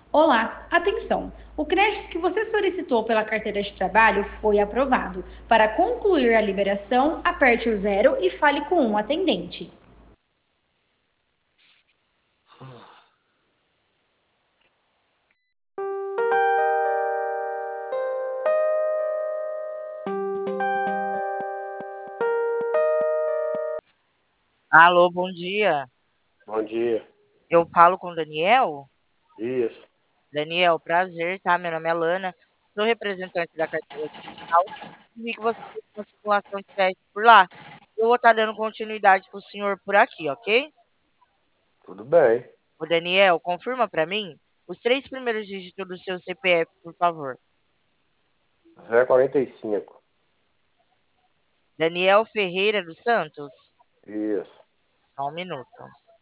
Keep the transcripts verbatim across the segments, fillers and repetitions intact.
Olá, atenção! O crédito que você solicitou pela carteira de trabalho foi aprovado. Para concluir a liberação, aperte o zero e fale com um atendente. Alô, bom dia. Bom dia. Eu falo com o Daniel? Isso. Daniel, prazer, tá? Meu nome é Lana, sou representante da carteira digital e vi que você fez uma simulação de crédito por lá. Eu vou estar dando continuidade para o senhor por aqui, ok? Tudo bem. O Daniel, confirma para mim os três primeiros dígitos do seu C P F, por favor. zero quarenta e cinco. Daniel Ferreira dos Santos? Isso. Só um minuto.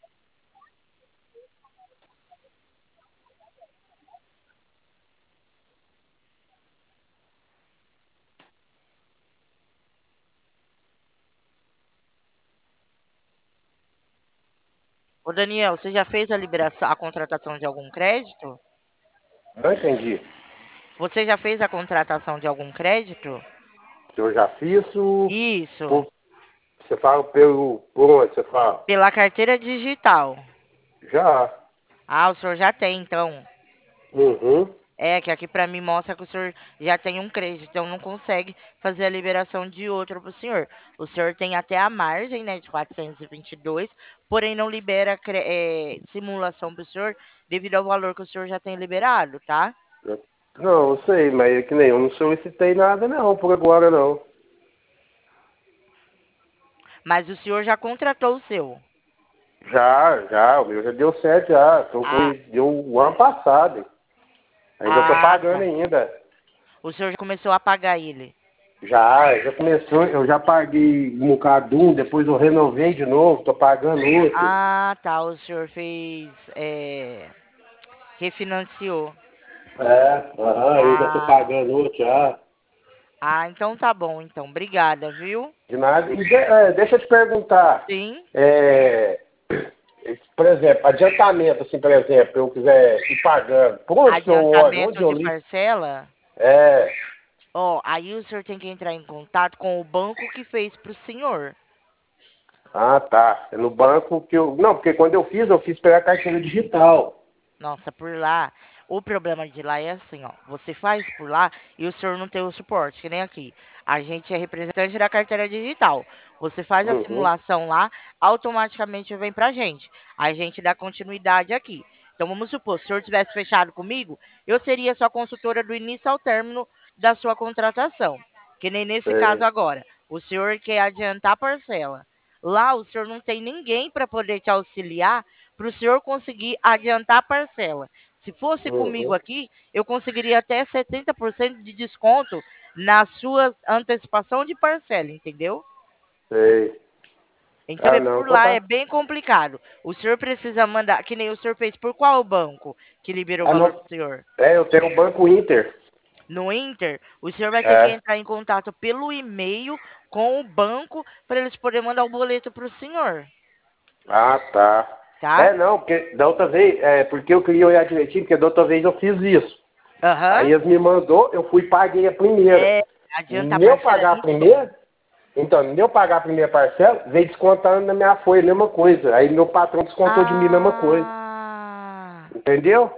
Ô Daniel, você já fez a liberação, a contratação de algum crédito? Não entendi. Você já fez a contratação de algum crédito? Eu já fiz o. Isso, por- Você fala pelo. Por onde você fala? pela carteira digital. Já. Ah, o senhor já tem, então. Uhum. É, que aqui pra mim mostra que o senhor já tem um crédito, então não consegue fazer a liberação de outro pro senhor. O senhor tem até a margem, né, de quatrocentos e vinte e dois, porém não libera cre- é, simulação pro senhor devido ao valor que o senhor já tem liberado, tá? Eu- Não, eu sei, mas é que nem eu não solicitei nada não, por agora não. Mas o senhor já contratou o seu. Já, já, o meu já deu certo já. Então Ah, foi, deu o ano passado. Ainda tô ah, pagando tá. ainda. O senhor já começou a pagar ele. Já, já começou, eu já paguei um bocado um, depois eu renovei de novo, tô pagando outro. Ah, tá. O senhor fez, é, refinanciou. É, aham, eu já tô Ah, pagando outro já. ah, então tá bom, então. Obrigada, viu? De nada. E de- é, deixa eu te perguntar, Sim. é, por exemplo, adiantamento, assim, por exemplo, eu quiser ir pagando, por onde que eu olho? Adiantamento Onde eu de li? parcela? É, Ó, aí o senhor tem que entrar em contato com o banco que fez pro senhor. ah, tá. É no banco que eu. Não, porque quando eu fiz, eu fiz pela carteira digital. Nossa, por lá, o problema de lá é assim, ó. Você faz por lá e o senhor não tem o suporte, que nem aqui. A gente é representante da carteira digital. Você faz a Uhum, simulação lá, automaticamente vem pra gente. A gente dá continuidade aqui. Então vamos supor, se o senhor tivesse fechado comigo, eu seria sua consultora do início ao término da sua contratação. Que nem nesse caso sei. agora. O senhor quer adiantar a parcela. Lá o senhor não tem ninguém para poder te auxiliar para o senhor conseguir adiantar a parcela. Se fosse comigo Uhum, aqui, eu conseguiria até setenta por cento de desconto na sua antecipação de parcela, entendeu? sei. Então, Ah, é não, por então lá é tá. bem complicado. O senhor precisa mandar, que nem o senhor fez por qual banco que liberou o Ah, valor não. para o senhor? É, eu tenho o Banco Inter. No Inter, o senhor vai ter que É. entrar em contato pelo e-mail com o banco para eles poderem mandar o boleto para o senhor, Ah, tá. tá? É, não, porque da outra vez, é, porque eu queria olhar direitinho, porque da outra vez eu fiz isso. Aí Aham. eles me mandou, eu fui e paguei a primeira. É, adiantar a Neu parcela é pagar a muito bom. primeira, então, neu pagar a primeira parcela, veio descontando na minha folha, a mesma coisa. Aí meu patrão descontou de mim a mesma coisa. Ah, Entendeu?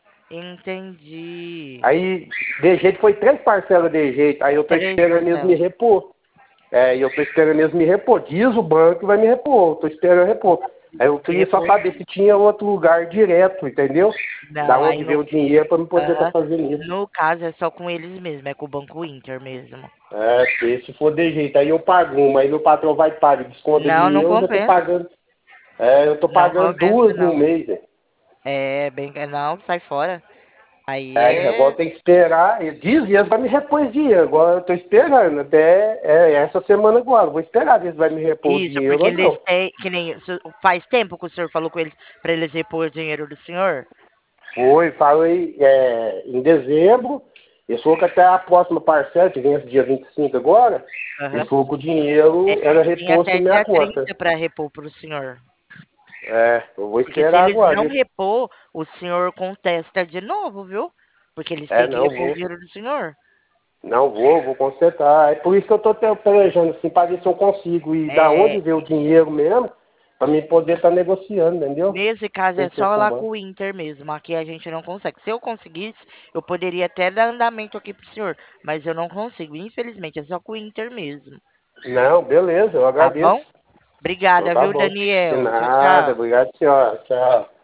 entendi. Aí, de jeito, foi três parcelas de jeito. Aí eu tô Três esperando eles me parcelas. repor. É, e eu tô esperando eles me repor. Diz o banco que vai me repor. Eu tô esperando repor. Aí eu Se queria só repor, saber se tinha outro lugar direto, entendeu? Da não, aí onde no, veio o dinheiro para me poder estar aham, fazendo isso. no caso é só com eles mesmo, é com o Banco Inter mesmo. É, porque se for de jeito, aí eu pago uma, aí meu patrão vai pagar, desconta de Não, mim, não eu já tô compensa. pagando. É, eu tô Não pagando compensa, duas no não. mês, né? É, bem, não, sai fora. Aí Aí agora é tem que esperar. Ele diz e eles vão me repor esse dinheiro. Agora eu tô esperando. Até é, essa semana agora. Vou esperar ver se vai me repor o isso, dinheiro porque ou eles não. têm, que nem, se- faz tempo que o senhor falou com eles para eles repor o dinheiro do senhor? Foi, falei é, em dezembro. Eles falou que até a próxima parcela, que vem esse dia vinte e cinco agora, Aham. eles falou que o dinheiro É, era tem reposto até em minha dia conta. trinta para repor para o senhor. É, eu vou Porque se esperar eles agora. não Viu? repor, o senhor contesta de novo, viu? Porque eles É, têm que não repor o vou. dinheiro do senhor. Não vou, vou consertar. É por isso que eu estou pelejando assim, para ver se eu consigo ir da É, onde veio o dinheiro mesmo, para mim poder estar negociando, entendeu? nesse caso é Sem ser só com o lá com banco. o Inter mesmo. Aqui a gente não consegue. Se eu conseguisse, eu poderia até dar andamento aqui pro senhor, mas eu não consigo. Infelizmente, é só com o Inter mesmo. Não, beleza, eu Tá agradeço. bom? Então Obrigada, tá viu, bom. De Daniel? Tchau, nada, tchau. obrigado, senhora. Tchau.